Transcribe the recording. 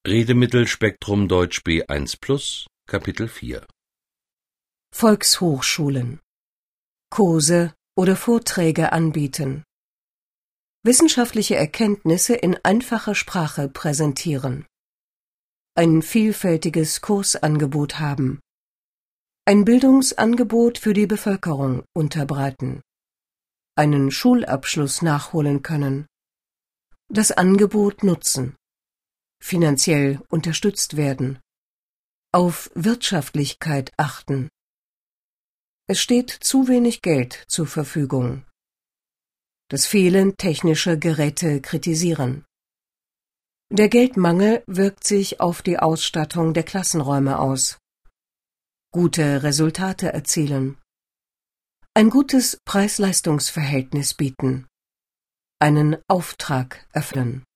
Redemittelspektrum Deutsch B1 Plus, Kapitel 4 Volkshochschulen. Kurse oder Vorträge anbieten. Wissenschaftliche Erkenntnisse in einfacher Sprache präsentieren. Ein vielfältiges Kursangebot haben. Ein Bildungsangebot für die Bevölkerung unterbreiten. Einen Schulabschluss nachholen können. Das Angebot nutzen. Finanziell unterstützt werden. Auf Wirtschaftlichkeit achten. Es steht zu wenig Geld zur Verfügung. Das Fehlen technischer Geräte kritisieren. Der Geldmangel wirkt sich auf die Ausstattung der Klassenräume aus. Gute Resultate erzielen. Ein gutes Preis-Leistungs-Verhältnis bieten. Einen Auftrag erfüllen.